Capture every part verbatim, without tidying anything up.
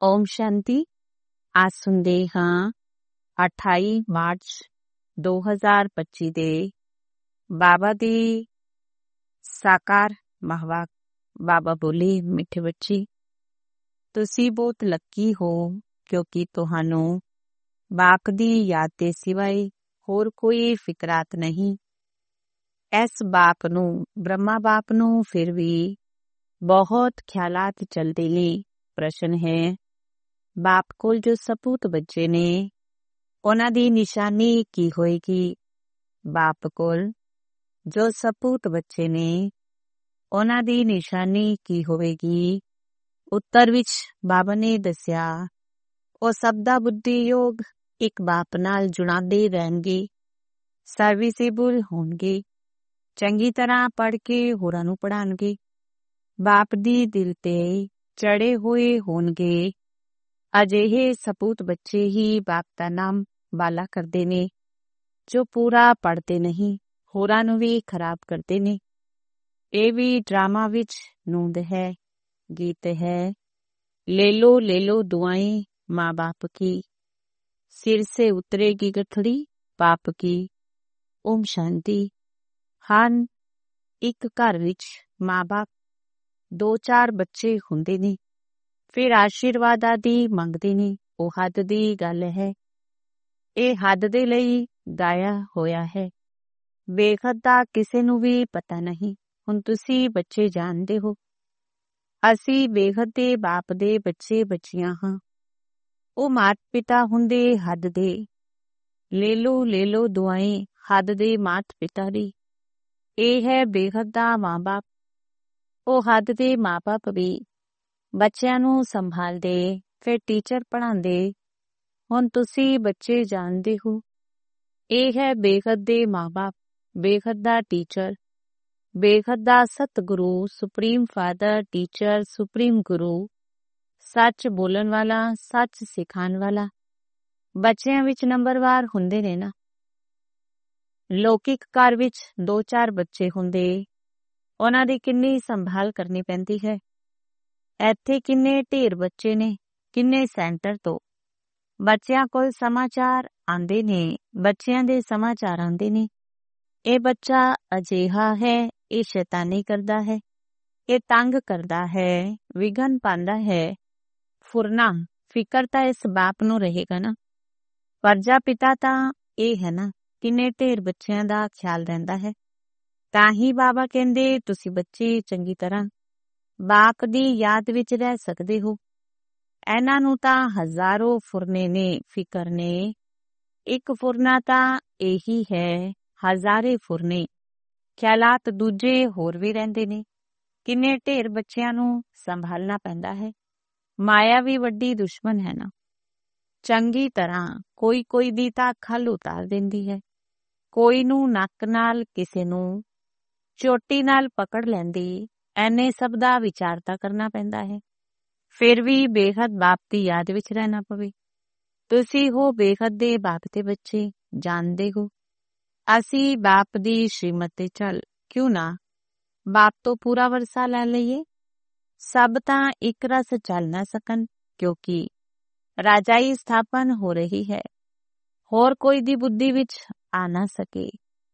ਓਮ ਸ਼ਾਂਤੀ। ਅੱਜ ਸੁਣਦੇ ਹਾਂ ਅਠਾਈ ਮਾਰਚ ਦੋ ਹਜ਼ਾਰ ਪੱਚੀ ਦੇ ਬਾਬਾ ਦੀ ਸਾਕਾਰ ਮਹਾਵਾਕ। ਬਾਬਾ ਬੋਲੇ, ਮਿੱਠੇ ਬੱਚੀ, ਤੁਸੀਂ ਬਹੁਤ ਲੱਕੀ ਹੋ ਕਿਉਂਕਿ ਤੁਹਾਨੂੰ ਬਾਪ ਦੀ ਯਾਦ ਦੇ ਸਿਵਾਏ ਹੋਰ ਕੋਈ ਫਿਕਰਾਤ ਨਹੀਂ। ਇਸ ਬਾਪ ਨੂੰ, ਬ੍ਰਹਮਾ ਬਾਪ ਨੂੰ ਫਿਰ ਵੀ ਬਹੁਤ ਖਿਆਲਾਤ ਚਲਦੇ ਨੇ। ਪ੍ਰਸ਼ਨ ਹੈ, ਬਾਪ ਕੋਲ ਜੋ ਸਪੂਤ ਬੱਚੇ ਨੇ ਉਹਨਾਂ ਦੀ ਨਿਸ਼ਾਨੀ ਕੀ ਹੋਏਗੀ? ਬਾਪ ਕੋਲ ਜੋ ਸਪੂਤ ਬੱਚੇ ਨੇ ਉਹਨਾਂ ਦੀ ਨਿਸ਼ਾਨੀ ਕੀ ਹੋਵੇਗੀ? ਉੱਤਰ ਵਿੱਚ ਬਾਬਾ ਨੇ ਦੱਸਿਆ, ਉਹ ਸਭ ਦਾ ਬੁੱਧੀ ਯੋਗ ਇੱਕ ਬਾਪ ਨਾਲ ਜੁੜਾਉਂਦੇ ਰਹਿਣਗੇ, ਸਰਵਿਸੇਬਲ ਹੋਣਗੇ, ਚੰਗੀ ਤਰ੍ਹਾਂ ਪੜ੍ਹ ਕੇ ਹੋਰਾਂ ਨੂੰ ਪੜ੍ਹਾਉਣਗੇ, ਬਾਪ ਦੀ ਦਿਲ ਤੇ ਚੜੇ ਹੋਏ ਹੋਣਗੇ। ਅਜਿਹੇ ਸਪੂਤ ਬੱਚੇ ਹੀ ਬਾਪ ਦਾ ਨਾਮ ਬਾਲਾ ਕਰਦੇ ਨੇ, ਜੋ ਪੂਰਾ ਪੜ੍ਹਦੇ ਨਹੀਂ, ਹੋਰਾਂ ਨੂੰ ਵੀ ਖਰਾਬ ਕਰਦੇ ਨੇ। ਇਹ ਵੀ ਡਰਾਮਾ ਵਿੱਚ ਨੂੰਦ ਹੈ, ਗੀਤ ਹੈ। ਲੈ ਲੋ ਲੈ ਲੋ ਦੁਆਏਂ ਮਾਂ ਬਾਪ ਕੀ, ਸਿਰ ਸੇ ਉਤਰੇਗੀ ਗਠੜੀ ਪਾਪ ਕੀ। ਓਮ ਸ਼ਾਂਤੀ। ਹਨ ਇੱਕ ਘਰ ਵਿੱਚ ਮਾਂ ਬਾਪ ਦੋ ਚਾਰ ਬੱਚੇ ਹੁੰਦੇ ਨੇ, ਫਿਰ ਆਸ਼ੀਰਵਾਦ ਆਦਿ ਮੰਗਦੇ ਨੇ। ਉਹ ਹੱਦ ਦੀ ਗੱਲ ਹੈ। ਇਹ ਹੱਦ ਦੇ ਲਈ ਗਾਇਆ ਹੋਇਆ ਹੈ। ਬੇਹੱਦ ਦਾ ਕਿਸੇ ਨੂੰ ਵੀ ਪਤਾ ਨਹੀਂ। ਹੁਣ ਤੁਸੀਂ ਬੱਚੇ ਜਾਣਦੇ ਹੋ, ਅਸੀਂ ਬੇਹੱਦ ਦੇ ਬਾਪ ਦੇ ਬੱਚੇ ਬੱਚੀਆਂ ਹਾਂ। ਉਹ ਮਾਤ ਪਿਤਾ ਹੁੰਦੇ ਹੱਦ ਦੇ। ਲੈ ਲੋ ਲੈ ਲੋ ਦੁਆਏਂ ਹੱਦ ਦੇ ਮਾਤ ਪਿਤਾ ਦੀ। ਇਹ ਹੈ ਬੇਹੱਦ ਦਾ ਮਾਂ ਬਾਪ। ਉਹ ਹੱਦ ਦੇ ਮਾਂ ਬਾਪ ਵੀ ਬੱਚਿਆਂ ਨੂੰ ਸੰਭਾਲਦੇ, ਫਿਰ ਟੀਚਰ ਪੜ੍ਹਾਉਂਦੇ। ਹੁਣ ਤੁਸੀਂ ਬੱਚੇ ਜਾਣਦੇ ਹੋ, ਇਹ ਹੈ ਬੇਹੱਦ ਦੇ ਮਾਂ ਬਾਪ, ਬੇਹੱਦ ਦਾ ਟੀਚਰ, ਬੇਹੱਦ ਦਾ ਸਤਿਗੁਰੂ, ਸੁਪਰੀਮ ਫਾਦਰ, ਟੀਚਰ, ਸੁਪਰੀਮ ਗੁਰੂ, ਸੱਚ ਬੋਲਣ ਵਾਲਾ, ਸੱਚ ਸਿਖਾਉਣ ਵਾਲਾ। ਬੱਚਿਆਂ ਵਿੱਚ ਨੰਬਰਵਾਰ ਹੁੰਦੇ ਨੇ ਨਾ। ਲੌਕਿਕ ਘਰ ਵਿੱਚ ਦੋ ਚਾਰ ਬੱਚੇ ਹੁੰਦੇ, ਉਹਨਾਂ ਦੀ ਕਿੰਨੀ ਸੰਭਾਲ ਕਰਨੀ ਪੈਂਦੀ ਹੈ। ਇੱਥੇ ਕਿੰਨੇ ਢੇਰ ਬੱਚੇ ਨੇ, ਕਿੰਨੇ ਸੈਂਟਰ ਤੋਂ ਬੱਚਿਆਂ ਕੋਲ ਸਮਾਚਾਰ ਆਉਂਦੇ ਨੇ, ਬੱਚਿਆਂ ਦੇ ਸਮਾਚਾਰ ਆਉਂਦੇ ਨੇ। ਇਹ ਬੱਚਾ ਅਜਿਹਾ ਹੈ, ਇਹ ਸ਼ੈਤਾਨੀ ਕਰਦਾ ਹੈ, ਇਹ ਤੰਗ ਕਰਦਾ ਹੈ, ਵਿਘਨ ਪਾਉਂਦਾ ਹੈ। ਫੁਰਨਾ ਫਿਕਰ ਤਾਂ ਇਸ ਬਾਪ ਨੂੰ ਰਹੇਗਾ ਨਾ। ਪਰਜਾ ਪਿਤਾ ਤਾਂ ਇਹ ਹੈ ਨਾ, ਕਿੰਨੇ ਢੇਰ ਬੱਚਿਆਂ ਦਾ ਖਿਆਲ ਰਹਿੰਦਾ ਹੈ। ਤਾਂ ਹੀ ਬਾਬਾ ਕਹਿੰਦੇ ਤੁਸੀਂ ਬੱਚੇ ਚੰਗੀ ਤਰ੍ਹਾਂ ਬਾਪ ਦੀ ਯਾਦ ਵਿੱਚ ਰਹਿ ਸਕਦੇ ਹੋ। ਇਹਨਾਂ ਨੂੰ ਤਾਂ ਹਜ਼ਾਰੋਂ ਫੁਰਨੇ ਨੇ, ਫਿਕਰ ਨੇ। ਇੱਕ ਫੁਰਨਾ ਤਾਂ ਇਹੀ ਹੈ, ਹਜ਼ਾਰੇ ਫੁਰਨੇ ਖਿਆਲਾਤ ਦੂਜੇ ਹੋਰ ਵੀ ਰਹਿੰਦੇ ਨੇ। ਕਿੰਨੇ ਢੇਰ ਬੱਚਿਆਂ ਨੂੰ ਸੰਭਾਲਣਾ ਪੈਂਦਾ ਹੈ। ਮਾਇਆ ਵੀ ਵੱਡੀ ਦੁਸ਼ਮਣ ਹੈ ਨਾ। ਚੰਗੀ ਤਰ੍ਹਾਂ ਕੋਈ ਕੋਈ ਦੀ ਤਾਂ ਖੱਲ ਉਤਾਰ ਦਿੰਦੀ ਹੈ, ਕੋਈ ਨੂੰ ਨੱਕ ਨਾਲ, ਕਿਸੇ ਨੂੰ ਚੋਟੀ ਨਾਲ ਪਕੜ ਲੈਂਦੀ। ਐਨੇ ਸਭ ਦਾ ਵਿਚਾਰ ਤਾਂ ਕਰਨਾ ਪੈਂਦਾ ਹੈ। ਫਿਰ ਵੀ ਬੇਹੱਦ ਬਾਪ ਦੀ ਯਾਦ ਵਿੱਚ ਰਹਿਣਾ ਪਵੇ। ਤੁਸੀਂ ਹੋ ਬੇਹੱਦ ਦੇ ਬਾਪ ਦੇ ਬੱਚੇ, ਜਾਣਦੇ ਹੋ। ਅਸੀਂ ਬਾਪ ਦੀ ਸ਼੍ਰੀਮਤ ਤੇ ਚੱਲ, ਕਿਉਂ ਨਾ ਬਾਪ ਤੋਂ ਪੂਰਾ ਵਰਸਾ ਲੈ ਲਈਏ। ਸਭ ਤਾਂ ਇੱਕ ਰਸ ਚੱਲ ਨਾ ਸਕਣ, ਕਿਉਂਕਿ ਰਾਜਾਈ ਸਥਾਪਨ ਹੋ ਰਹੀ ਹੈ, ਹੋਰ ਕੋਈ ਦੀ ਬੁੱਧੀ ਵਿੱਚ ਆ ਨਾ ਸਕੇ।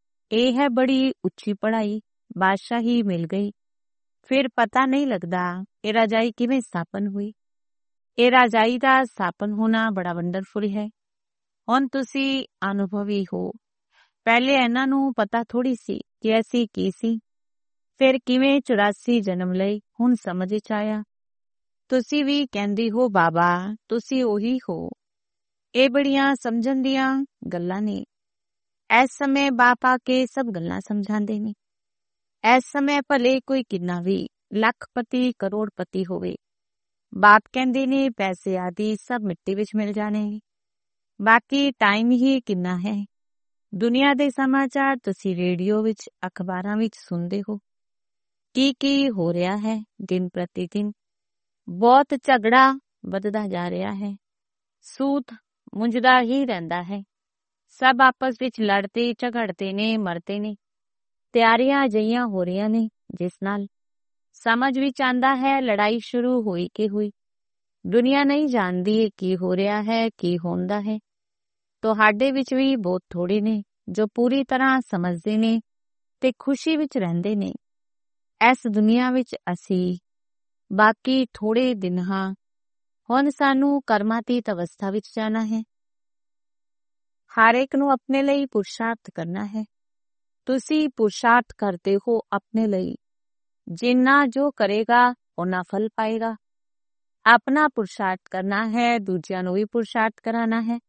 ਇਹ ਹੈ ਬੜੀ ਉੱਚੀ ਪੜ੍ਹਾਈ, ਬਾਦਸ਼ਾਹੀ ਮਿਲ ਗਈ। ਫਿਰ ਪਤਾ ਨਹੀਂ ਲੱਗਦਾ ਇਹ ਰਾਜਾਈ ਕਿਵੇਂ ਸਥਾਪਨ ਹੋਈ। ਇਹ ਰਾਜਾਈ ਦਾ ਸਥਾਪਨ ਹੋਣਾ ਬੜਾ ਵੰਡਰਫੁਲ ਹੈ। ਹੁਣ ਤੁਸੀਂ ਅਨੁਭਵੀ ਹੋ। ਪਹਿਲੇ ਇਹਨਾਂ ਨੂੰ ਪਤਾ ਥੋੜੀ ਸੀ ਕਿ ਅਸੀਂ ਕੀ ਸੀ, ਫਿਰ ਕਿਵੇਂ ਚੁਰਾਸੀ ਜਨਮ ਲਏ, ਹੁਣ ਸਮਝ ਚ ਆਇਆ। ਤੁਸੀਂ ਵੀ ਕਹਿੰਦੇ ਹੋ ਬਾਬਾ ਤੁਸੀਂ ਉਹੀ ਹੋ। ਇਹ ਬੜੀਆਂ ਸਮਝਣ ਦੀਆਂ ਗੱਲਾਂ ਨੇ। ਇਸ ਸਮੇਂ ਬਾਪ ਆ ਕੇ ਸਭ ਗੱਲਾਂ ਸਮਝਾਉਂਦੇ ਨੇ। ਇਸ ਸਮੇਂ ਭਲੇ ਕੋਈ ਕਿੰਨਾ ਵੀ ਲੱਖਪਤੀ ਕਰੋੜਪਤੀ ਹੋਵੇ, ਬਾਪ ਕਹਿੰਦੇ ਨੇ ਪੈਸੇ ਆਦਿ ਸਭ ਮਿੱਟੀ ਵਿੱਚ ਮਿਲ ਜਾਣੇ ਨੇ। ਬਾਕੀ ਟਾਈਮ ਹੀ ਕਿੰਨਾ ਹੈ। ਦੁਨੀਆ ਦੇ ਸਮਾਚਾਰ ਤੁਸੀਂ ਰੇਡੀਓ ਵਿੱਚ, ਅਖਬਾਰਾਂ ਵਿੱਚ ਸੁਣਦੇ ਹੋ। ਕੀ ਕੀ ਹੋ ਰਿਹਾ ਹੈ ਦਿਨ ਪ੍ਰਤੀ ਦਿਨ। ਬਹੁਤ ਝਗੜਾ ਵੱਧਦਾ ਜਾ ਰਿਹਾ ਹੈ। ਸੂਤ ਮੁੰਝਦਾ ਹੀ ਰਹਿੰਦਾ ਹੈ। ਸਭ ਆਪਸ ਵਿੱਚ ਲੜਦੇ ਝਗੜਦੇ ਨੇ, ਮਰਦੇ ਨੇ। ਤਿਆਰੀਆਂ ਅਜਿਹੀਆਂ ਹੋ ਰਹੀਆਂ ਨੇ ਜਿਸ ਨਾਲ ਸਮਝ ਵਿੱਚ ਆਉਂਦਾ ਹੈ ਲੜਾਈ ਸ਼ੁਰੂ ਹੋਈ ਕਿ ਹੋਈ। ਦੁਨੀਆ ਨਹੀਂ ਜਾਣਦੀ ਕੀ ਹੋ ਰਿਹਾ ਹੈ, ਕੀ ਹੁੰਦਾ ਹੈ। ਤੁਹਾਡੇ ਵਿੱਚ ਵੀ ਬਹੁਤ ਥੋੜੇ ਨੇ ਜੋ ਪੂਰੀ ਤਰ੍ਹਾਂ ਸਮਝਦੇ ਨੇ ਤੇ ਖੁਸ਼ੀ ਵਿੱਚ ਰਹਿੰਦੇ ਨੇ। ਇਸ ਦੁਨੀਆ ਵਿੱਚ ਅਸੀਂ ਬਾਕੀ ਥੋੜੇ ਦਿਨ ਹਾਂ। ਹੁਣ ਸਾਨੂੰ ਕਰਮਾਤੀਤ ਅਵਸਥਾ ਵਿੱਚ ਜਾਣਾ ਹੈ। ਹਰ ਇੱਕ ਨੂੰ ਆਪਣੇ ਲਈ ਪੁਰਸ਼ਾਰਥ ਕਰਨਾ ਹੈ। ਤੁਸੀਂ ਪੁਰਸ਼ਾਰਥ ਕਰਦੇ ਹੋ ਆਪਣੇ ਲਈ। ਜਿੰਨਾ ਜੋ ਕਰੇਗਾ ਓਨਾ ਫਲ ਪਾਏਗਾ। ਆਪਣਾ ਪੁਰਸ਼ਾਰਥ ਕਰਨਾ ਹੈ, ਦੂਜਿਆਂ ਨੂੰ ਵੀ ਪੁਰਸ਼ਾਰਥ ਕਰਾਣਾ ਹੈ,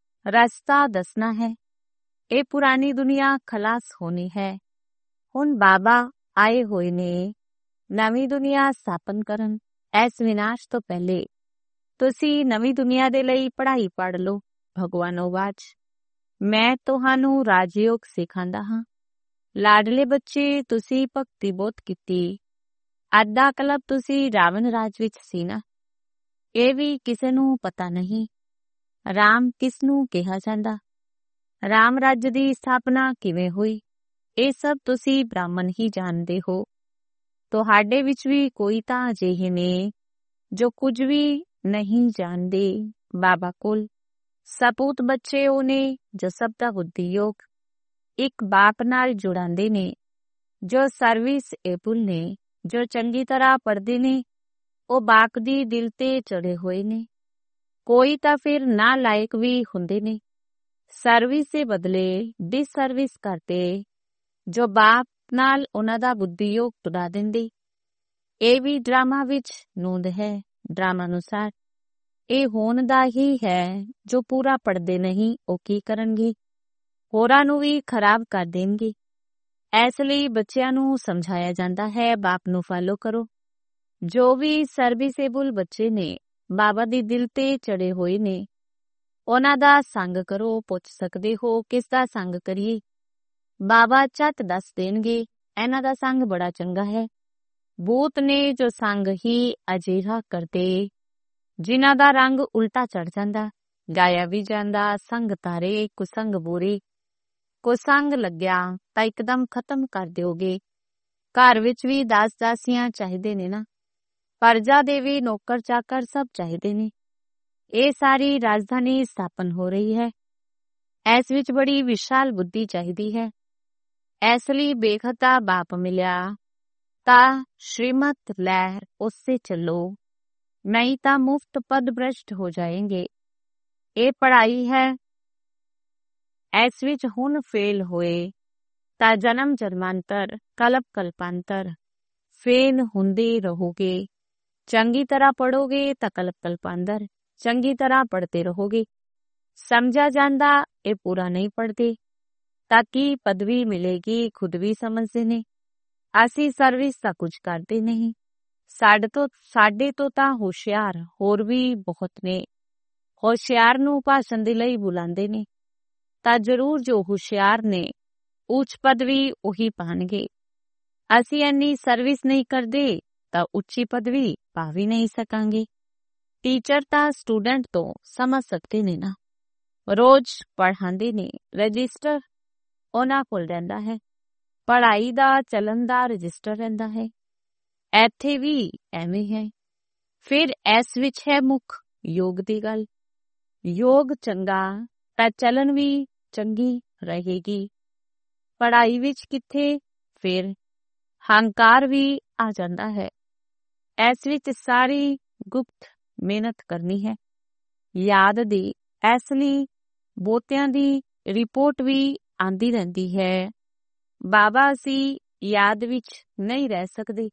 ਰਸਤਾ ਦੱਸਣਾ ਹੈ। ਇਹ ਪੁਰਾਣੀ ਦੁਨੀਆ ਖਲਾਸ ਹੋਣੀ ਹੈ। ਹੁਣ ਬਾਬਾ ਆਏ ਹੋਏ ਨੇ ਨਵੀਂ ਦੁਨੀਆ ਸਥਾਪਨ ਕਰਨ। ਇਸ ਵਿਨਾਸ਼ ਤੋਂ ਪਹਿਲੇ ਤੁਸੀਂ ਨਵੀਂ ਦੁਨੀਆ ਦੇ ਲਈ ਪੜ੍ਹਾਈ ਪੜ੍ਹ ਲਓ। ਭਗਵਾਨੋ ਬਾਚ ਮੈਂ ਤੁਹਾਨੂੰ ਰਾਜਯੋਗ ਸਿਖਾਉਂਦਾ ਹਾਂ। ਲਾਡਲੇ ਬੱਚੇ, ਤੁਸੀਂ ਭਗਤੀ ਬਹੁਤ ਕੀਤੀ। ਅੱਧਾ ਕਲਪ ਤੁਸੀਂ ਰਾਵਣ ਰਾਜ ਵਿੱਚ ਸੀ ਨਾ। ਇਹ ਵੀ ਕਿਸੇ ਨੂੰ ਪਤਾ ਨਹੀਂ ਰਾਮ ਕਿਸ ਨੂੰ ਕਿਹਾ ਜਾਂਦਾ, ਰਾਮ ਰਾਜ ਦੀ ਸਥਾਪਨਾ ਕਿਵੇਂ ਹੋਈ। ਇਹ ਸਭ ਤੁਸੀਂ ਬ੍ਰਾਹਮਣ ਹੀ ਜਾਣਦੇ ਹੋ। ਤੁਹਾਡੇ ਵਿੱਚ ਵੀ ਕੋਈ ਤਾਂ ਅਜਿਹੇ ਨੇ ਜੋ ਕੁਝ ਵੀ ਨਹੀਂ ਜਾਣਦੇ। ਬਾਬਾ ਕੋਲ ਸਪੂਤ ਬੱਚੇ ਉਹ ਨੇ ਜੋ ਸਭ ਦਾ ਬੁੱਧੀ ਯੋਗ ਇੱਕ ਬਾਪ ਨਾਲ ਜੁੜਾਉਂਦੇ ਨੇ, ਜੋ ਸਰਵਿਸ ਏਬਲ ਨੇ, ਜੋ ਚੰਗੀ ਤਰ੍ਹਾਂ ਪੜ੍ਹਦੇ ਨੇ। ਉਹ ਬਾਪ ਦੀ ਦਿਲ ਤੇ ਚੜੇ ਹੋਏ ਨੇ। ਕੋਈ ਤਾਂ ਫਿਰ ਨਾ ਲਾਇਕ ਵੀ ਹੁੰਦੇ ਨੇ। ਸਰਵਿਸ ਦੇ ਬਦਲੇ ਡਿਸ ਸਰਵਿਸ ਕਰਦੇ, ਜੋ ਬਾਪ ਨਾਲ ਉਹਨਾਂ ਦਾ ਬੁੱਧੀ ਯੋਗ ਤੁੜਾ ਦਿੰਦੇ। ਇਹ ਵੀ ਡਰਾਮਾ ਵਿੱਚ ਨੂੰਦ ਹੈ। ਡਰਾਮਾ ਅਨੁਸਾਰ ਇਹ ਹੋਣ ਦਾ ਹੀ ਹੈ। ਜੋ ਪੂਰਾ ਪੜ੍ਹਦੇ ਨਹੀਂ ਉਹ ਕੀ ਕਰਨਗੇ, ਹੋਰਾਂ ਨੂੰ ਵੀ ਖਰਾਬ ਕਰ ਦੇਣਗੇ। ਇਸ ਲਈ ਬੱਚਿਆਂ ਨੂੰ ਸਮਝਾਇਆ ਜਾਂਦਾ ਹੈ ਬਾਪ ਨੂੰ ਫਾਲੋ ਕਰੋ। ਜੋ ਵੀ ਸਰਵਿਸੇਬਲ ਬੱਚੇ ਨੇ, ਬਾਬਾ ਦੀ ਦਿਲ ਤੇ ਚੜੇ ਹੋਏ ਨੇ, ਉਹਨਾਂ ਦਾ ਸੰਗ ਕਰੋ। ਪੁੱਛ ਸਕਦੇ ਹੋ ਕਿਸ ਦਾ ਸੰਗ ਕਰੀਏ। ਬਾਬਾ ਝੱਟ ਦੱਸ ਦੇਣਗੇ ਇਹਨਾਂ ਦਾ ਸੰਗ ਬੜਾ ਚੰਗਾ ਹੈ। ਬੂਤ ਨੇ ਜੋ ਸੰਗ ਹੀ ਅਜਿਹਾ ਕਰਦੇ ਜਿਨ੍ਹਾਂ ਦਾ ਰੰਗ ਉਲਟਾ ਚੜ ਜਾਂਦਾ, ਗਾਇਆ ਵੀ ਜਾਂਦਾ। ਸੰਗ ਤਾਰੇ ਕੁਸੰਗ ਬੂਰੇ, ਕੁਸੰਗ ਲੱਗਿਆ ਤਾਂ ਇੱਕਦਮ ਖਤਮ ਕਰ ਦਿਓਗੇ। ਘਰ ਵਿੱਚ ਵੀ ਦਾਸ ਦਾਸੀਆਂ ਚਾਹੀਦੇ ਨੇ ਨਾ, ਪਰਜਾ ਦੇ ਵੀ ਨੌਕਰ ਚਾਕਰ ਸਭ ਚਾਹੀਦੇ ਨੇ। ਇਹ ਸਾਰੀ ਰਾਜਧਾਨੀ ਸਥਾਪਨ ਹੋ ਰਹੀ ਹੈ। ਇਸ ਵਿੱਚ ਬੜੀ ਵਿਸ਼ਾਲ ਬੁੱਧੀ ਚਾਹੀਦੀ ਹੈ। ਇਸ ਲਈ ਬੇਖਤਾ ਬਾਪ ਮਿਲਿਆ ਤਾਂ ਸ਼੍ਰੀਮਤ ਲਹਿਰ ਉਸਸੇ ਚੱਲੋ, ਨਹੀਂ ਤਾਂ ਮੁਫਤ ਪਦ ਭ੍ਰਸ਼ਟ ਹੋ ਜਾਏਂਗੇ। ਇਹ ਪੜ੍ਹਾਈ ਹੈ। ਇਸ ਵਿੱਚ ਹੁਣ ਫੇਲ ਹੋਏ ਤਾਂ ਜਨਮ ਜਨਮਾਂਤਰ ਕਲਪ ਕਲਪਾਂਤਰ ਫੇਲ ਹੁੰਦੇ ਰਹੋਗੇ। ਚੰਗੀ ਤਰ੍ਹਾਂ ਪੜ੍ਹੋਗੇ ਤਾਂ ਕਲਪ ਕਲਪਾਂਤਰ ਚੰਗੀ ਤਰ੍ਹਾਂ ਪੜ੍ਹਦੇ ਰਹੋਗੇ। ਸਮਝਾ ਜਾਂਦਾ ਇਹ ਪੂਰਾ ਨਹੀਂ ਪੜ੍ਹਦੇ ਤਾਂ ਕੀ ਪਦਵੀ ਮਿਲੇਗੀ, ਖੁਦ ਵੀ ਸਮਝਦੇ ਨੇ। ਅਸੀਂ ਸਰਵਿਸ ਤਾਂ ਕੁਝ ਕਰਦੇ ਨਹੀਂ। ਸਾਡੇ ਤੋਂ ਸਾਡੇ ਤੋਂ ਤਾਂ ਹੁਸ਼ਿਆਰ ਹੋਰ ਵੀ ਬਹੁਤ ਨੇ। ਹੁਸ਼ਿਆਰ ਨੂੰ ਭਾਸ਼ਣ ਦੇ ਲਈ ਬੁਲਾਉਂਦੇ ਨੇ ਤਾਂ ਜ਼ਰੂਰ ਜੋ ਹੁਸ਼ਿਆਰ ਨੇ ਉੱਚ ਪਦਵੀ ਉਹੀ ਪਾਣਗੇ। ਅਸੀਂ ਇੰਨੀ ਸਰਵਿਸ ਨਹੀਂ ਕਰਦੇ ਤਾਂ ਉੱਚੀ ਪਦਵੀ ਪਾ ਵੀ ਨਹੀਂ ਸਕਾਂਗੇ। ਟੀਚਰ ਤਾਂ ਸਟੂਡੈਂਟ ਤੋਂ ਸਮਝ ਸਕਦੇ ਨੇ ਨਾ। ਰੋਜ਼ ਪੜ੍ਹਾਉਂਦੇ ਨੇ, ਰਜਿਸਟਰ ਉਹਨਾਂ ਕੋਲ ਰਹਿੰਦਾ ਹੈ। ਪੜ੍ਹਾਈ ਦਾ ਚੱਲਣ ਦਾ ਰਜਿਸਟਰ ਰਹਿੰਦਾ ਹੈ। ਇੱਥੇ ਵੀ ਐਵੇਂ ਹੈ। ਫਿਰ ਇਸ ਵਿੱਚ ਹੈ ਮੁੱਖ ਯੋਗ ਦੀ ਗੱਲ। ਯੋਗ ਚੰਗਾ ਤਾਂ ਚੱਲਣ ਵੀ ਚੰਗੀ ਰਹੇਗੀ। ਪੜ੍ਹਾਈ ਵਿੱਚ ਕਿੱਥੇ ਫਿਰ ਹੰਕਾਰ ਵੀ ਆ ਜਾਂਦਾ ਹੈ। ਇਸ ਵਿੱਚ ਸਾਰੀ ਗੁਪਤ ਮਿਹਨਤ ਕਰਨੀ ਹੈ ਯਾਦ ਦੀ। ਇਸ ਲਈ ਬਹੁਤਿਆਂ ਦੀ ਰਿਪੋਰਟ ਵੀ ਆਂਦੀ ਰਹਿੰਦੀ ਹੈ। ਬਾਬਾ ਅਸੀਂ ਯਾਦ ਵਿੱਚ ਨਹੀਂ ਰਹਿ ਸਕਦੇ।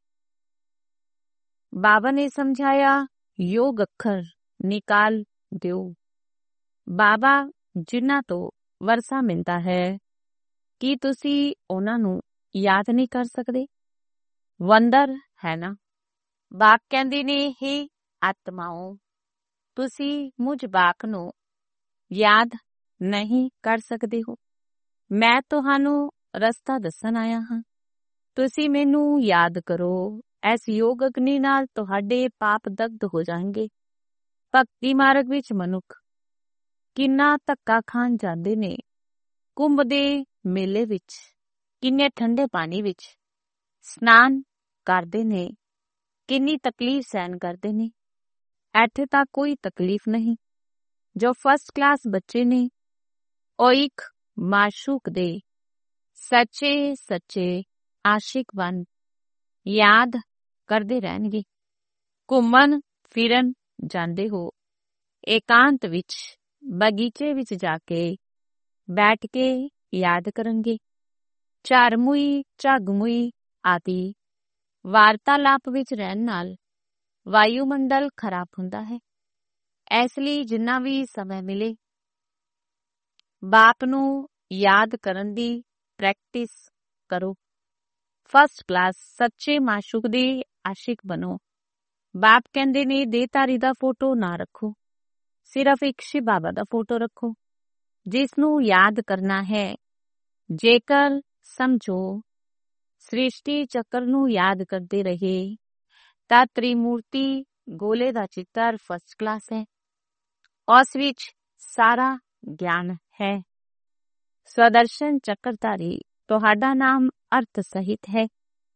ਬਾਬਾ ਨੇ ਸਮਝਾਇਆ ਯੋਗ ਅੱਖਰ ਨਿਕਾਲ ਦਿਓ। ਬਾਬਾ ਜਿਨ੍ਹਾਂ ਤੋਂ ਵਰਸਾ ਮਿਲਦਾ ਹੈ, ਕੀ ਤੁਸੀਂ ਉਹਨਾਂ ਨੂੰ ਯਾਦ ਨਹੀਂ ਕਰ ਸਕਦੇ? ਵੰਦਰ ਹੈ ਨਾ। ਬਾਪ ਕਹਿੰਦੇ ਨੇ ਹੇ ਆਤਮਾਓ, ਤੁਸੀਂ ਮੁਝ ਬਾਪ ਨੂੰ ਯਾਦ ਨਹੀਂ ਕਰ ਸਕਦੇ ਹੋ। ਮੈਂ ਤੁਹਾਨੂੰ ਰਸਤਾ ਦੱਸਣ ਆਇਆ ਹਾਂ। ਤੁਸੀਂ ਮੈਨੂੰ ਯਾਦ ਕਰੋ। ਇਸ ਯੋਗ ਅਗਨੀ ਨਾਲ ਤੁਹਾਡੇ ਪਾਪ ਦਗਧ ਹੋ ਜਾਣਗੇ। ਭਗਤੀ ਮਾਰਗ ਵਿੱਚ ਮਨੁੱਖ ਕਿੰਨਾ ਧੱਕਾ ਖਾਣ ਜਾਂਦੇ ਨੇ। ਕੁੰਭ ਦੇ ਮੇਲੇ ਵਿੱਚ ਕਿੰਨੇ ਠੰਡੇ ਪਾਣੀ ਵਿੱਚ ਸਨਾਨ ਕਰਦੇ ਨੇ, ਕਿੰਨੀ ਤਕਲੀਫ ਸਹਿਣ ਕਰਦੇ ਨੇ। ਇੱਥੇ ਤਾਂ ਕੋਈ ਤਕਲੀਫ ਨਹੀਂ। ਜੋ ਫਸਟ ਕਲਾਸ ਬੱਚੇ ਨੇ ਉਹ ਇੱਕ ਮਾਸ਼ੂਕ ਦੇ ਸੱਚੇ ਸੱਚੇ ਆਸ਼ਿਕ ਬਣ ਯਾਦ ਕਰਦੇ ਰਹਿਣਗੇ। ਘੁੰਮਣ ਫਿਰਨ ਜਾਂਦੇ ਹੋ, ਏਕਾਂਤ ਵਿੱਚ ਬਗੀਚੇ ਵਿੱਚ ਜਾ ਕੇ ਬੈਠ ਕੇ ਯਾਦ ਕਰਨਗੇ। ਝਰਮੁਈ ਝਗਮੁਈ ਆਦਿ ਵਾਰਤਾਲਾਪ ਵਿੱਚ ਰਹਿਣ ਨਾਲ ਵਾਯੂਮੰਡਲ ਖਰਾਬ ਹੁੰਦਾ ਹੈ। ਇਸ ਲਈ ਜਿੰਨਾ ਵੀ ਸਮੇਂ ਮਿਲੇ ਬਾਪ ਨੂੰ ਯਾਦ ਕਰਨ ਦੀ ਪ੍ਰੈਕਟਿਸ ਕਰੋ। ਫਸਟ ਕਲਾਸ ਸੱਚੇ ਮਾਸ਼ੂਕ ਦੇ ਆਸ਼ਿਕ ਬਣੋ। ਬਾਪ ਕਹਿੰਦੇ ਨੇ ਦੇਹਧਾਰੀ ਦਾ ਫੋਟੋ ਨਾ ਰੱਖੋ, ਸਿਰਫ ਇੱਕ ਸ਼ਿਵ ਬਾਬਾ ਦਾ ਫੋਟੋ ਰੱਖੋ ਜਿਸ ਨੂੰ ਯਾਦ ਕਰਨਾ ਹੈ। ਜੇਕਰ ਸਮਝੋ ਸ੍ਰਿਸ਼ਟੀ ਚੱਕਰ ਨੂੰ ਯਾਦ ਕਰਦੇ ਰਹੇ ਤਾਂ ਤ੍ਰਿਮੂਰਤੀ ਗੋਲੇ ਦਾ ਚਿੱਤਰ ਫਸਟ ਕਲਾਸ ਹੈ। ਉਸ ਵਿੱਚ ਸਾਰਾ ਗਿਆਨ ਹੈ। ਸਵਦਰਸ਼ਨ ਚੱਕਰਧਾਰੀ ਤੁਹਾਡਾ ਨਾਮ ਅਰਥ ਸਹਿਤ ਹੈ।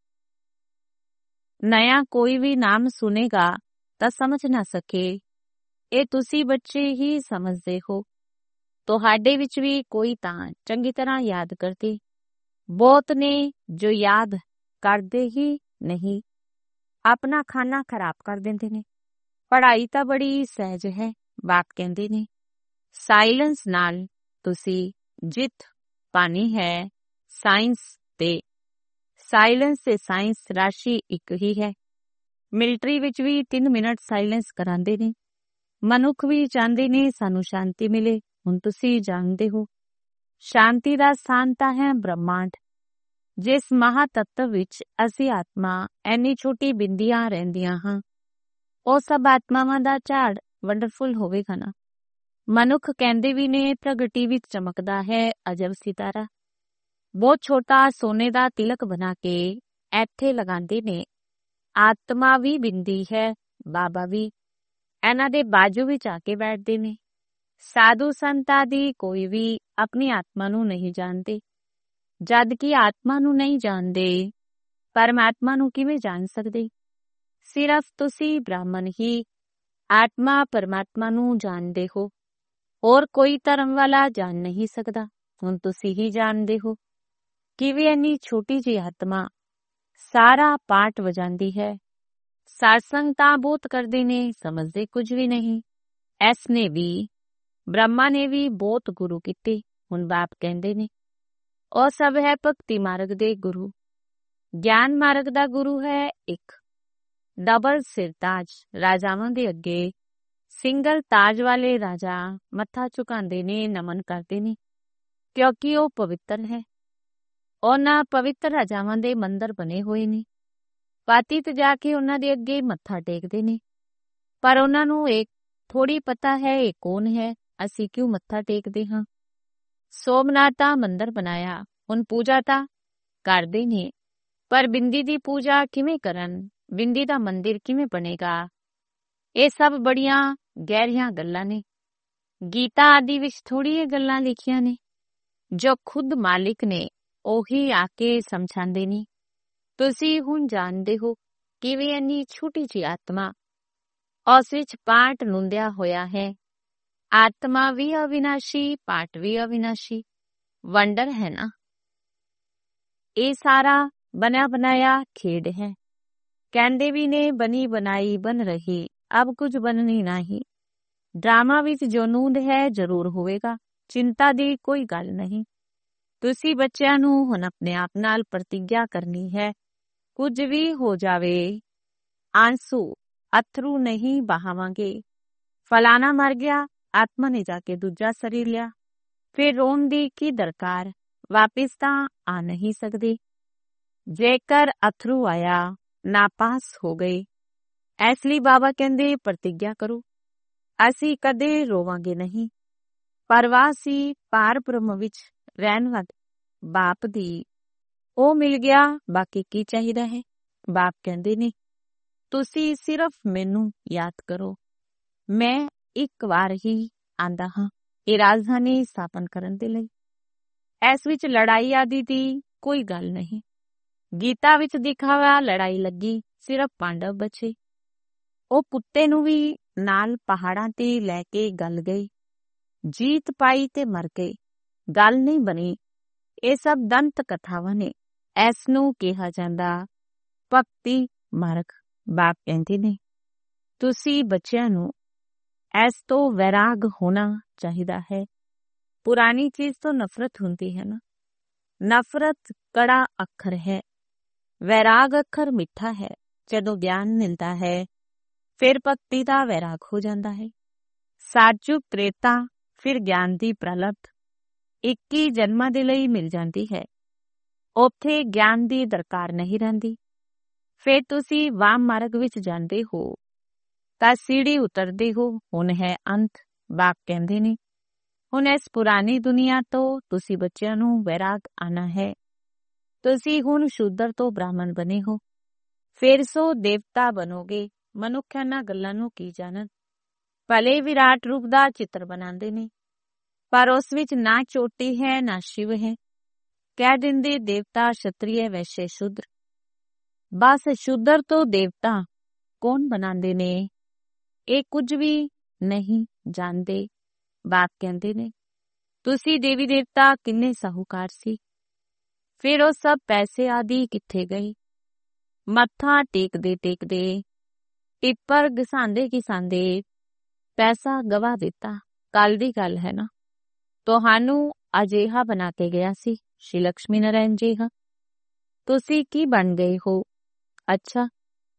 ਨया ਕੋਈ ਵੀ ਨਾਮ ਸੁਨੇਗਾ ਤਾਂ ਸਮਝ ਨਾ ਸਕੇ। ਇਹ ਤੁਸੀਂ ਬੱਚੇ ਹੀ ਸਮਝਦੇ ਹੋ। ਤੁਹਾਡੇ ਵਿੱਚ ਵੀ ਕੋਈ ਤਾਂ ਚੰਗੀ ਤਰ੍ਹਾਂ ਯਾਦ ਕਰਦੇ ਬਹੁਤ ਨੇ ਜੋ ਯਾਦ ਕਰਦੇ ਹੀ ਨਹੀਂ, ਆਪਣਾ ਖਾਣਾ ਖਰਾਬ ਕਰ ਦਿੰਦੇ ਨੇ। ਪੜ੍ਹਾਈ ਤਾਂ ਬੜੀ ਸਹਿਜ ਹੈ। ਬਾਪ ਕਹਿੰਦੇ ਨੇ ਸਾਇਲੈਂਸ ਨਾਲ ਤੁਸੀਂ ਜਿੱਤ ਪਾਣੀ ਹੈ। ਸਾਇੰਸ ਤੇ ਸਾਇਲੈਂਸ ਤੇ ਸਾਇੰਸ ਰਾਸ਼ੀ ਇੱਕ ਹੀ ਹੈ। ਮਿਲਟਰੀ ਵਿੱਚ ਵੀ ਤਿੰਨ ਮਿੰਟ ਸਾਇਲੈਂਸ ਕਰਾਉਂਦੇ ਨੇ। ਮਨੁੱਖ ਵੀ ਚਾਹੁੰਦੇ ਨੇ ਸਾਨੂੰ ਸ਼ਾਂਤੀ ਮਿਲੇ। ਹੁਣ ਤੁਸੀਂ ਜਾਣਦੇ ਹੋ ਸ਼ਾਂਤੀ ਦਾ ਸਥਾਨ ਤਾਂ ਹੈ ਬ੍ਰਹਮਾਂਡ। ਜਿਸ ਮਹਾਤੱਤਵ ਵਿੱਚ ਅਸੀਂ ਆਤਮਾ ਐਨੀ ਛੋਟੀ ਬਿੰਦੀਆਂ ਰਹਿੰਦੀਆਂ ਹਾਂ, ਉਹ ਸਭ ਆਤਮਾਵਾਂ ਦਾ ਝਾੜ ਵੰਡਰਫੁਲ ਹੋਵੇਗਾ ਨਾ। ਮਨੁੱਖ ਕਹਿੰਦੇ ਵੀ ਨੇ ਪ੍ਰਗਟੀ ਵਿੱਚ ਚਮਕਦਾ ਹੈ ਅਜਬ ਸਿਤਾਰਾ। ਬਹੁਤ ਛੋਟਾ ਸੋਨੇ ਦਾ ਤਿਲਕ ਬਣਾ ਕੇ ਇੱਥੇ ਲਗਾਉਂਦੇ ਨੇ। ਆਤਮਾ ਵੀ ਬਿੰਦੀ ਹੈ, ਬਾਬਾ ਵੀ ਇਹਨਾਂ ਦੇ ਬਾਜੂ ਵਿੱਚ ਆ ਕੇ ਬੈਠਦੇ ਨੇ। ਸਾਧੂ ਸੰਤ ਆਦਿ ਕੋਈ ਵੀ ਆਪਣੀ ਆਤਮਾ ਨੂੰ ਨਹੀਂ ਜਾਣਦੇ। ਜਦ ਕਿ ਆਤਮਾ ਨੂੰ ਨਹੀਂ ਜਾਣਦੇ, ਪਰਮਾਤਮਾ ਨੂੰ ਕਿਵੇਂ ਜਾਣ ਸਕਦੇ? ਸਿਰਫ ਤੁਸੀਂ ਬ੍ਰਾਹਮਣ ਹੀ ਆਤਮਾ ਪਰਮਾਤਮਾ ਨੂੰ ਜਾਣਦੇ ਹੋ। ਹੋਰ ਕੋਈ ਧਰਮ ਵਾਲਾ ਜਾਣ ਨਹੀਂ ਸਕਦਾ। ਹੁਣ ਤੁਸੀਂ ਹੀ ਜਾਣਦੇ ਹੋ ਕਿਵੇਂ ਇੰਨੀ ਛੋਟੀ ਜਿਹੀ ਆਤਮਾ ਸਾਰਾ ਪਾਠ ਵਜਾਉਂਦੀ ਹੈ। ਸਾਤਸੰਗ ਤਾਂ ਬਹੁਤ ਕਰਦੇ ਨੇ, ਸਮਝਦੇ ਕੁਝ ਵੀ ਨਹੀਂ। ਐਸ ਨੇ ਵੀ ਬ੍ਰਹਮਾ ਨੇ ਵੀ ਬਹੁਤ ਗੁਰੂ ਕੀਤੇ। ਹੁਣ ਬਾਪ ਕਹਿੰਦੇ ਨੇ ਉਹ ਸਭ ਹੈ ਭਗਤੀ ਮਾਰਗ ਦੇ ਗੁਰੂ। ਗਿਆਨ ਮਾਰਗ ਦਾ ਗੁਰੂ ਹੈ ਇੱਕ। ਡਬਲ ਸਿਰਤਾਜ ਰਾਜਾਵਾਂ ਦੇ ਅੱਗੇ ਸਿੰਗਲ ਤਾਜ ਵਾਲੇ ਰਾਜਾ ਮੱਥਾ ਝੁਕਾਉਂਦੇ ਨੇ, ਨਮਨ ਕਰਦੇ ਨੇ, ਕਿਉਂਕਿ ਉਹ ਪਵਿੱਤਰ ਹੈ। ਉਹਨਾਂ ਪਵਿੱਤਰ ਰਾਜਾਵਾਂ ਦੇ ਮੰਦਰ ਬਣੇ ਹੋਏ ਨੇ। ਪਾਤੀਤ ਜਾ ਕੇ ਉਹਨਾਂ ਦੇ ਅੱਗੇ ਮੱਥਾ ਟੇਕਦੇ ਨੇ, ਪਰ ਉਹਨਾਂ ਨੂੰ ਇਹ ਥੋੜੀ ਪਤਾ ਹੈ ਇਹ ਕੌਣ ਹੈ, ਅਸੀਂ ਕਿਉਂ ਮੱਥਾ ਟੇਕਦੇ ਹਾਂ। ਸੋਮਨਾਥ ਦਾ ਮੰਦਰ ਬਣਾਇਆ, ਹੁਣ ਪੂਜਾ ਤਾਂ ਕਰਦੇ ਨੇ, ਪਰ ਬਿੰਦੀ ਦੀ ਪੂਜਾ ਕਿਵੇਂ ਕਰਨ? ਬਿੰਦੀ ਦਾ ਮੰਦਿਰ ਕਿਵੇਂ ਬਣੇਗਾ? ਇਹ ਸਭ ਬੜੀਆਂ ਗਹਿਰੀਆਂ ਗੱਲਾਂ ਨੇ। ਗੀਤਾ ਆਦਿ ਵਿੱਚ ਥੋੜੀ ਇਹ ਗੱਲਾਂ ਲਿਖੀਆਂ ਨੇ। ਜੋ ਖੁਦ ਮਾਲਿਕ ਨੇ ਉਹੀ ਆ ਕੇ ਸਮਝਾਉਂਦੇ ਨੇ। ਤੁਸੀਂ ਹੁਣ ਜਾਣਦੇ ਹੋ ਕਿਵੇਂ ਇੰਨੀ ਛੋਟੀ ਜਿਹੀ ਆਤਮਾ ਉਸ ਵਿੱਚ ਪਾਠ ਨੁੰਦਿਆ ਹੋਇਆ ਹੈ। ਆਤਮਾ ਵੀ ਅਵਿਨਾਸ਼ੀ, ਪਾਠ ਵੀ ਅਵਿਨਾਸ਼ੀ। ਵੰਡਰ ਹੈ ਨਾ। ਇਹ ਸਾਰਾ ਬਣਿਆ ਬਣਾਇਆ ਖੇਡ ਹੈ। ਕਹਿੰਦੇ ਵੀ ਨੇ ਬਣੀ ਬਣਾਈ ਬਣ ਰਹੀ, ਅਬ ਕੁਝ ਬਣਨੀ ਨਹੀਂ। ਡਰਾਮਾ ਵਿੱਚ ਜੋ ਨੂੰਦ ਹੈ ਜ਼ਰੂਰ ਹੋਵੇਗਾ, ਚਿੰਤਾ ਦੀ ਕੋਈ ਗੱਲ ਨਹੀਂ। ਤੁਸੀਂ ਬੱਚਿਆਂ ਨੂੰ ਹੁਣ ਆਪਣੇ ਆਪ ਨਾਲ ਪ੍ਰਤਿਗਿਆ ਕਰਨੀ ਹੈ, ਕੁਝ ਵੀ ਹੋ ਜਾਵੇ ਆਂਸੂ ਅਥਰੂ ਨਹੀਂ ਬਹਾਵਾਂਗੇ। ਫਲਾਣਾ ਮਰ ਗਿਆ, ਆਤਮਾ ਨੇ ਜਾ ਕੇ ਦੂਜਾ ਸਰੀਰ ਲਿਆ, ਫਿਰ ਰੋਣ ਦੀ ਕੀ ਦਰਕਾਰ? ਵਾਪਿਸ ਤਾਂ ਆ ਨਹੀਂ ਸਕਦੇ। ਜੇਕਰ ਅਥਰੂ ਆਇਆ ਨਾਪਾਸ ਹੋ ਗਏ। ਇਸ ਲਈ ਬਾਬਾ ਕਹਿੰਦੇ ਪ੍ਰਤਿਗਿਆ ਕਰੋ, ਅਸੀਂ ਕਦੇ ਰੋਵਾਂਗੇ ਨਹੀਂ। ਪਰਵਾਹ ਸੀ ਪਾਰ ਬ੍ਰਹਮ ਵਿੱਚ ਰਹਿਣ ਵਾਲੇ ਬਾਪ ਦੀ, ਉਹ ਮਿਲ ਗਿਆ, ਬਾਕੀ ਕੀ ਚਾਹੀਦਾ ਹੈ? ਬਾਪ ਕਹਿੰਦੇ ਨੇ ਤੁਸੀਂ ਸਿਰਫ ਮੈਨੂੰ ਯਾਦ ਕਰੋ। ਮੈਂ ਇੱਕ ਵਾਰ ਹੀ ਆਂਦਾ ਹਾਂ ਇਹ ਰਾਜਧਾਨੀ ਸਥਾਪਨ ਕਰਨ ਦੇ ਲਈ। ਇਸ ਵਿੱਚ ਲੜਾਈ ਆਦਿ ਦੀ ਕੋਈ ਗੱਲ ਨਹੀਂ। ਗੀਤਾ ਵਿੱਚ ਦਿਖਾਵਾ ਲੜਾਈ ਲੱਗੀ, ਸਿਰਫ ਪਾਂਡਵ ਬਚੇ। ਉਹ ਪੁੱਤੇ ਨੂੰ ਵੀ ਨਾਲ ਪਹਾੜਾਂ ਤੇ ਲੈ ਕੇ ਗਲ ਗਏ, ਜੀਤ ਪਾਈ ਤੇ ਮਰ ਗਏ, ਗੱਲ ਨਹੀਂ ਬਣੀ। ਇਹ ਸਭ ਦੰਤ ਕਥਾਵਾਂ ਨੇ। ਇਸ ਨੂੰ ਕਿਹਾ ਜਾਂਦਾ ਭਗਤੀ ਮਾਰਗ। ਬਾਪ ਕਹਿੰਦੇ ਨੇ ਤੁਸੀਂ ਬੱਚਿਆਂ ਨੂੰ ਇਸ ਤੋਂ ਵੈਰਾਗ ਹੋਣਾ ਚਾਹੀਦਾ ਹੈ। ਪੁਰਾਣੀ ਚੀਜ਼ ਤੋਂ ਨਫ਼ਰਤ ਹੁੰਦੀ ਹੈ ਨਾ। ਨਫ਼ਰਤ ਕੜਾ ਅੱਖਰ ਹੈ, ਵੈਰਾਗ ਅੱਖਰ ਮਿੱਠਾ ਹੈ। ਜਦੋਂ ਗਿਆਨ ਮਿਲਦਾ ਹੈ ਫਿਰ ਭਗਤੀ ਦਾ ਵੈਰਾਗ ਹੋ ਜਾਂਦਾ ਹੈ। ਸਾਜੁਗ ਤ੍ਰੇਤਾ ਫਿਰ ਗਿਆਨ ਦੀ ਪ੍ਰਲਬਧ ਇੱਕੀ ਜਨਮਾਂ ਦੇ ਲਈ ਮਿਲ ਜਾਂਦੀ ਹੈ। ਉੱਥੇ ਗਿਆਨ ਦੀ ਦਰਕਾਰ ਨਹੀਂ ਰਹਿੰਦੀ। ਫਿਰ ਤੁਸੀਂ ਵਾਮ ਮਾਰਗ ਵਿੱਚ ਜਾਂਦੇ ਹੋ ਤਾਂ ਸੀੜੀ ਉਤਰਦੇ ਹੋ। ਹੁਣ ਹੈ ਅੰਤ। ਬਾਪ ਕਹਿੰਦੇ ਨੇ ਹੁਣ ਇਸ ਪੁਰਾਣੀ ਦੁਨੀਆ ਤੋਂ ਤੁਸੀਂ ਬੱਚਿਆਂ ਨੂੰ ਵੈਰਾਗ ਆਣਾ ਹੈ। ਤੁਸੀਂ ਹੁਣ ਸ਼ੂਦਰ ਤੋਂ ਬ੍ਰਾਹਮਣ ਬਣੇ ਹੋ, ਫਿਰ ਸੋ ਦੇਵਤਾ ਬਣੋਗੇ। ਮਨੁੱਖ ਇਹਨਾਂ ਗੱਲਾਂ ਨੂੰ ਕੀ ਜਾਣਨ। ਭਲੇ ਵਿਰਾਟ ਰੂਪ ਦਾ ਚਿੱਤਰ ਬਣਾਉਂਦੇ ਨੇ, ਪਰ ਉਸ ਵਿੱਚ ਨਾ ਚੋਟੀ ਹੈ ਨਾ ਸ਼ਿਵ ਹੈ। ਕਹਿ ਦਿੰਦੇ ਦੇਵਤਾ ਸ਼ਤਰੀਏ ਵੈਸ਼ਯ ਸ਼ੂਦਰ। ਬਸ ਸ਼ੂਦਰ ਤੋਂ ਦੇਵਤਾ ਕੌਣ ਬਣਾਉਂਦੇ ਨੇ ਇਹ ਕੁਝ ਵੀ ਨਹੀਂ ਜਾਣਦੇ। ਬਾਪ ਕਹਿੰਦੇ ਨੇ ਤੁਸੀਂ ਦੇਵੀ ਦੇਵਤਾ ਕਿੰਨੇ ਸਾਹੂਕਾਰ ਸੀ, ਫਿਰ ਉਹ ਸਭ ਪੈਸੇ ਆਦਿ ਕਿੱਥੇ ਗਏ। ਮੱਥਾ ਟੇਕਦੇ ਟੇਕਦੇ ਟਿੱਪਰ ਘਿਸਾਂਦੇ ਘਿਸਾਂਦੇ ਪੈਸਾ ਗਵਾ ਦਿੱਤਾ। ਕੱਲ ਦੀ ਗੱਲ ਹੈ ਨਾ। ਤੁਹਾਨੂੰ ਅਜਿਹਾ ਬਣਾ ਕੇ ਗਿਆ ਸੀ ਸ਼੍ਰੀ ਲਕਸ਼ਮੀ ਨਾਰਾਇਣ ਜੀ। ਹਾਂ, ਤੁਸੀਂ ਕੀ ਬਣ ਗਏ ਹੋ। ਅੱਛਾ,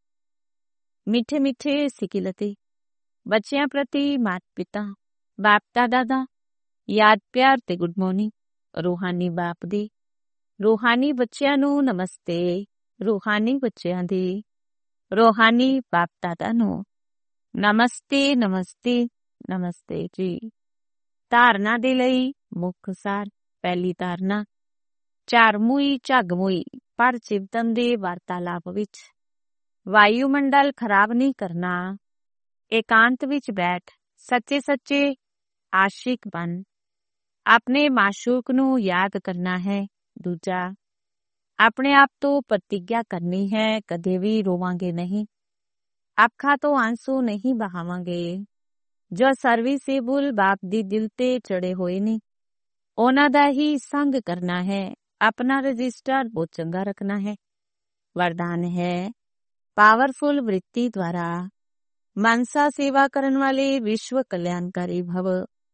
ਮਿੱਠੇ ਮਿੱਠੇ ਸਿਕਿਲਤੇ ਬੱਚਿਆਂ ਪ੍ਰਤੀ ਮਾਤ ਪਿਤਾ ਬਾਪ ਦਾਦਾ ਦਾ ਯਾਦ ਪਿਆਰ ਤੇ ਗੁੱਡ ਮਾਰਨਿੰਗ। ਰੂਹਾਨੀ ਬਾਪ ਦੀ ਰੂਹਾਨੀ ਬੱਚਿਆਂ ਨੂੰ ਨਮਸਤੇ। ਰੂਹਾਨੀ ਬੱਚਿਆਂ ਦੀ ਰੂਹਾਨੀ ਬਾਪ ਦਾਦਾ ਨੂੰ ਨਮਸਤੇ ਨਮਸਤੇ ਨਮਸਤੇ ਜੀ। ਧਾਰਨਾ ਦੇ ਲਈ ਮੁੱਖ ਸਾਰ। ਪਹਿਲੀ ਧਾਰਨਾ ਝਾਰਮੂਈ ਝੱਗਮੂਈ ਪਰ ਚਿੰਤਨ ਦੇ ਵਾਰਤਾਲਾਪ ਵਿੱਚ ਵਾਯੂਮੰਡਲ ਖਰਾਬ ਨਹੀਂ ਕਰਨਾ। ਏਕਾਂਤ ਵਿੱਚ ਬੈਠ ਸੱਚੇ ਸੱਚੇ ਆਸ਼ਿਕ ਬਣ ਆਪਣੇ ਮਾਸ਼ੂਕ ਨੂੰ ਯਾਦ ਕਰਨਾ ਹੈ। ਦੂਜਾ ਆਪਣੇ ਆਪ ਤੋਂ ਪ੍ਰਤਿਗਿਆ ਕਰਨੀ ਹੈ ਕਦੇ ਵੀ ਰੋਵਾਂਗੇ ਨਹੀਂ, ਅੱਖਾਂ ਤੋਂ ਆਂਸੂ ਨਹੀਂ ਬਹਾਵਾਂਗੇ। ਜੋ ਸਰਵਿਸੇਬਲ ਬਾਪ ਦੀ ਦਿਲ ਤੇ ਚੜੇ ਹੋਏ ਨੇ ਉਹਨਾਂ ਦਾ ਹੀ ਸੰਗ ਕਰਨਾ ਹੈ। ਆਪਣਾ ਰਜਿਸਟਰ ਬਹੁਤ ਚੰਗਾ ਰੱਖਣਾ ਹੈ। ਵਰਦਾਨ ਹੈ ਪਾਵਰਫੁਲ ਵ੍ਰਿਤੀ ਦੁਆਰਾ ਮਨਸਾ ਸੇਵਾ ਕਰਨ ਵਾਲੇ ਵਿਸ਼ਵ ਕਲਿਆਣਕਾਰੀ ਭਵ।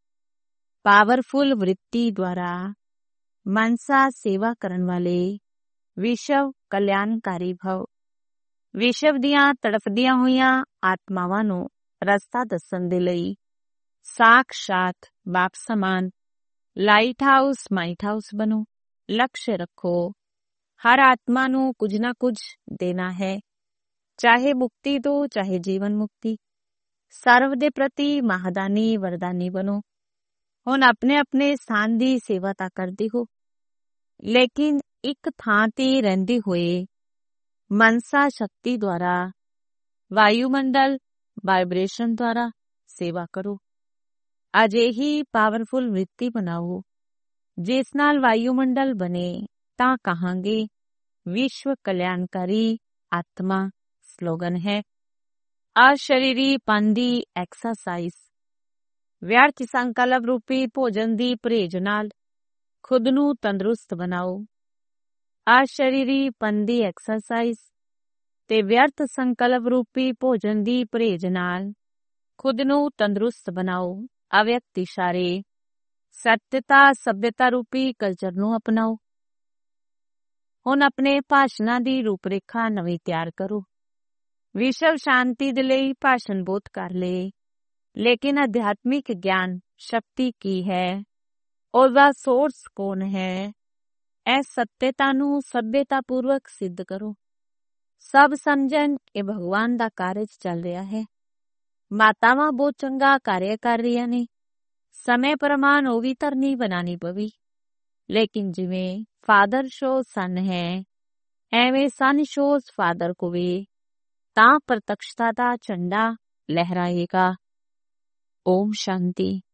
ਪਾਵਰਫੁਲ ਵ੍ਰਿਤੀ ਦੁਆਰਾ ਮਨਸਾ ਸੇਵਾ ਕਰਨ ਵਾਲੇ ਵਿਸ਼ਵ ਕਲਿਆਣਕਾਰੀ ਭਵ। ਵਿਸ਼ਵ ਦੀਆਂ ਤੜਫਦੀਆਂ ਹੋਈਆਂ ਆਤਮਾਵਾਂ ਨੂੰ ਰਸਤਾ ਦੱਸਣ ਦੇ ਲਈ ਸਾਖਸ਼ਾਤ ਬਾਪ ਸਮਾਨ ਲਾਈਟ ਹਾਊਸ ਮਾਈਟ ਹਾਊਸ ਬਣੋ। ਲਕਸ਼ ਰੱਖੋ ਹਰ ਆਤਮਾ ਨੂੰ ਕੁਝ ਨਾ ਕੁਝ ਦੇਣਾ ਹੈ, ਚਾਹੇ ਮੁਕਤੀ ਦੋ ਚਾਹੇ ਜੀਵਨ ਮੁਕਤੀ। ਸਰਵ ਦੇ ਪ੍ਰਤੀ ਮਹਾਦਾਨੀ ਵਰਦਾਨੀ ਬਣੋ। ਹੁਣ ਆਪਣੇ ਆਪਣੇ ਸਥਾਨ ਦੀ ਸੇਵਾ ਤਾਂ ਕਰਦੇ ਹੋ, ਲੇਕਿਨ ਇੱਕ ਥਾਂ ਤੇ ਰਹਿੰਦੇ ਹੋਏ ਮਨਸਾ ਸ਼ਕਤੀ ਦੁਆਰਾ ਵਾਯੂਮੰਡਲ ਵਾਈਬ੍ਰੇਸ਼ਨ ਦੁਆਰਾ ਸੇਵਾ ਕਰੋ। ਅਜਿਹੀ ਪਾਵਰਫੁਲ ਵ੍ਰਿਤੀ ਬਣਾਓ ਜਿਸ ਨਾਲ ਵਾਯੂਮੰਡਲ ਬਣੇ ਤਾਂ ਕਹਾਂਗੇ ਵਿਸ਼ਵ ਕਲਿਆਣਕਾਰੀ ਆਤਮਾ। ਸਲੋਗਨ ਹੈ ਅਸ਼ਰੀਰੀ ਪਨ ਦੀ ਐਕਸਰਸਾਈਜ਼। ਵਿਅਰਥ ਸੰਕਲਪ ਰੂਪੀ ਭੋਜਨ ਦੀ ਪਰਹੇਜ਼ ਨਾਲ ਖੁਦ ਨੂੰ ਤੰਦਰੁਸਤ ਬਣਾਓ। ਅਸ਼ਰੀਰੀ ਪਨ ਦੀ ਐਕਸਰਸਾਈਜ਼ ਤੇ ਵਿਅਰਥ ਸੰਕਲਪ ਰੂਪੀ ਭੋਜਨ ਦੀ ਪਰਹੇਜ਼ ਨਾਲ ਖੁਦ ਨੂੰ ਤੰਦਰੁਸਤ ਬਣਾਓ। ਅਵਿਅਕਤ ਇਸ਼ਾਰੇ ਸੱਤਿਅਤਾ ਸਭਿਅਤਾ ਰੂਪੀ ਕਲਚਰ ਨੂੰ ਅਪਣਾਓ। ਹੁਣ ਆਪਣੇ ਭਾਸ਼ਣਾਂ ਦੀ ਰੂਪਰੇਖਾ ਨਵੀਂ ਤਿਆਰ ਕਰੋ। ਵਿਸ਼ਵ ਸ਼ਾਂਤੀ ਦੇ ਲਈ ਭਾਸ਼ਣ ਬਹੁਤ ਕਰ ਲਏ, ਲੇਕਿਨ ਅਧਿਆਤਮਿਕ ਗਿਆਨ ਸ਼ਕਤੀ ਕੀ ਹੈ, ਉਹਦਾ ਸੋਰਸ ਕੌਣ ਹੈ, ਇਸ ਸੱਤਿਅਤਾ ਨੂੰ ਸਭਿਅਤਾ ਪੂਰਵਕ ਸਿੱਧ ਕਰੋ। ਸਭ ਸਮਝਣ ਇਹ ਭਗਵਾਨ ਦਾ ਕਾਰਜ ਚੱਲ ਰਿਹਾ ਹੈ। ਮਾਤਾਵਾਂ ਬਹੁਤ ਚੰਗਾ ਕਾਰਜ ਕਰ ਰਹੀਆਂ ਨੇ। ਸਮੇਂ ਪ੍ਰਮਾਣ ਉਹ ਵੀ ਧਰਨੀ ਬਣਾਣੀ ਪਵੀ, ਲੇਕਿਨ ਜਿਵੇਂ ਫਾਦਰ ਸ਼ੋਜ਼ ਸਨ ਹੈ ਐਵੇਂ ਸਨ ਸ਼ੋਜ਼ ਫਾਦਰ ਕੋ ਵੀ, ਤਾਂ ਪ੍ਰਤੱਖਤਾ ਦਾ ਝੰਡਾ ਲਹਿਰਾਏਗਾ। ਓਮ ਸ਼ਾਂਤੀ।